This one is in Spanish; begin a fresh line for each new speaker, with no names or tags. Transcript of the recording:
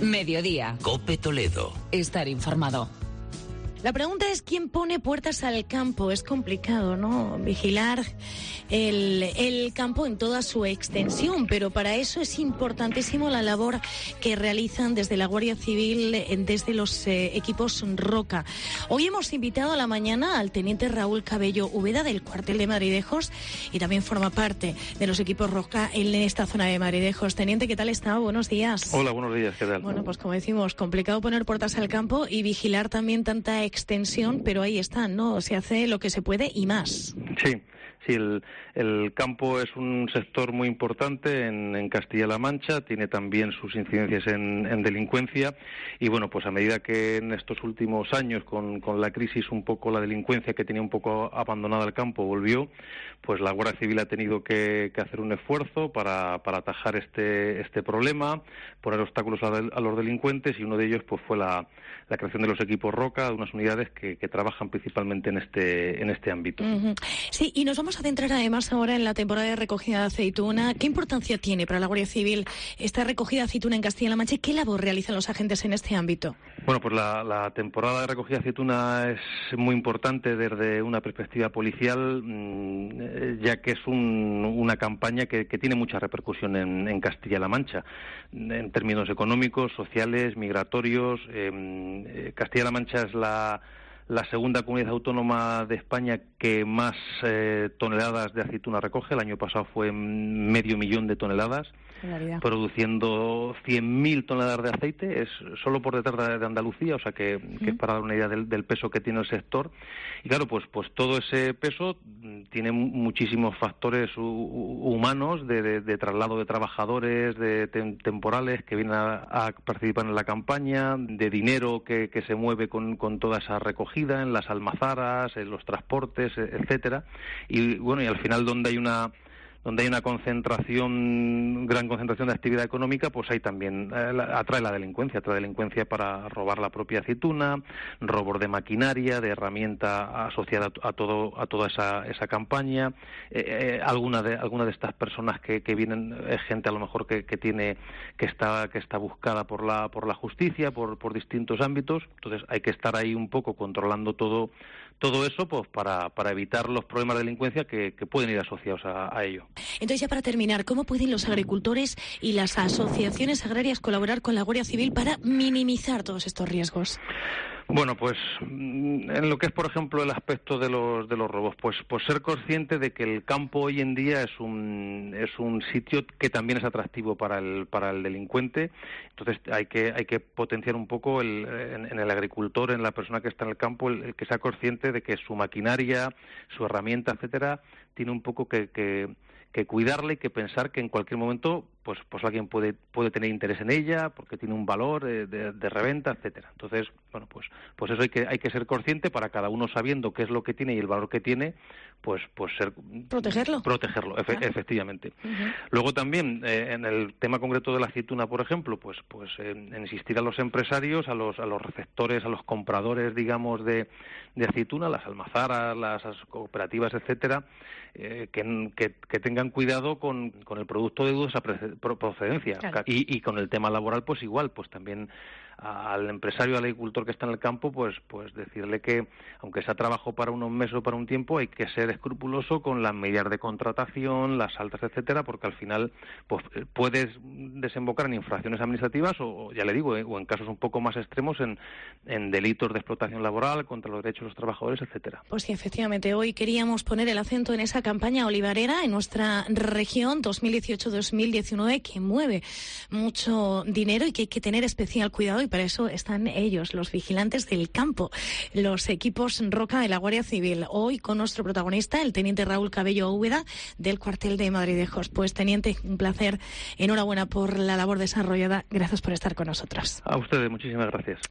Mediodía.
COPE Toledo.
Estar informado.
La pregunta es ¿quién pone puertas al campo? Es complicado, ¿no? Vigilar el campo en toda su extensión, pero para eso es importantísimo la labor que realizan desde la Guardia Civil, desde los equipos Roca. Hoy hemos invitado a la mañana al teniente Raúl Cabello Úbeda del cuartel de Madridejos y también forma parte de los equipos Roca en esta zona de Madridejos. Teniente, ¿qué tal está? Buenos días.
Hola, buenos días, ¿qué tal?
Bueno, pues como decimos, complicado poner puertas al campo y vigilar también tanta extensión, pero ahí están, ¿no? Se hace lo que se puede y más.
Sí, el campo es un sector muy importante en Castilla-La Mancha, tiene también sus incidencias en delincuencia y bueno, pues a medida que en estos últimos años con la crisis un poco la delincuencia que tenía un poco abandonada el campo volvió, pues la Guardia Civil ha tenido que hacer un esfuerzo para atajar este problema, poner obstáculos a los delincuentes y uno de ellos pues fue la creación de los equipos Roca, de unas unidades que trabajan principalmente en este ámbito.
Uh-huh. Sí, y nos vamos a centrar además ahora en la temporada de recogida de aceituna. ¿Qué importancia tiene para la Guardia Civil esta recogida de aceituna en Castilla-La Mancha? ¿Qué labor realizan los agentes en este ámbito?
Bueno, pues la temporada de recogida de aceituna es muy importante desde una perspectiva policial, ya que es una campaña que tiene mucha repercusión en Castilla-La Mancha, en términos económicos, sociales, migratorios. Castilla-La Mancha es la segunda comunidad autónoma de España que más toneladas de aceituna recoge. El año pasado fue 500.000 de toneladas, produciendo 100.000 toneladas de aceite, es solo por detrás de Andalucía, o sea que es para dar una idea del peso que tiene el sector. Y claro, pues todo ese peso tiene muchísimos factores humanos de traslado de trabajadores, de temporales que vienen a participar en la campaña, de dinero que se mueve con toda esa recogida en las almazaras, en los transportes, etcétera. Y bueno, y al final donde hay una gran concentración de actividad económica, pues ahí también atrae delincuencia para robar la propia aceituna, robos de maquinaria, de herramienta asociada a toda esa campaña. Alguna de estas personas que vienen es gente a lo mejor que está buscada por la justicia, por distintos ámbitos. Entonces hay que estar ahí un poco controlando todo eso, pues para evitar los problemas de delincuencia que pueden ir asociados a ello.
Entonces, ya para terminar, ¿cómo pueden los agricultores y las asociaciones agrarias colaborar con la Guardia Civil para minimizar todos estos riesgos?
Bueno, pues en lo que es, por ejemplo, el aspecto de los robos, pues ser consciente de que el campo hoy en día es un sitio que también es atractivo para el delincuente. Entonces hay que potenciar un poco en el agricultor, en la persona que está en el campo, el que sea consciente de que su maquinaria, su herramienta, etcétera, tiene un poco que cuidarla y que pensar que en cualquier momento pues alguien puede tener interés en ella porque tiene un valor de reventa, etcétera. Entonces, bueno, pues eso hay que ser consciente para cada uno sabiendo qué es lo que tiene y el valor que tiene, pues
protegerlo,
efectivamente.
Uh-huh.
Luego también en el tema concreto de la aceituna, por ejemplo, pues insistir a los empresarios, a los receptores, a los compradores, digamos, de aceituna, las almazaras, las cooperativas, etcétera, que tengan cuidado con el producto de dudosa procedencia. Claro. Y con el tema laboral pues igual, pues también al empresario, al agricultor que está en el campo, pues decirle que aunque sea trabajo para unos meses o para un tiempo, hay que ser escrupuloso con las medidas de contratación, las altas, etcétera, porque al final pues puedes desembocar en infracciones administrativas o ya le digo, o en casos un poco más extremos en delitos de explotación laboral contra los derechos de los trabajadores, etcétera.
Pues sí, efectivamente, hoy queríamos poner el acento en esa campaña olivarera en nuestra región 2018-2019 que mueve mucho dinero y que hay que tener especial cuidado, y para eso están ellos, los vigilantes del campo, los equipos Roca de la Guardia Civil. Hoy con nuestro protagonista, el teniente Raúl Cabello Úbeda, del cuartel de Madridejos. Pues teniente, un placer, enhorabuena por la labor desarrollada, gracias por estar con nosotros.
A ustedes, muchísimas gracias.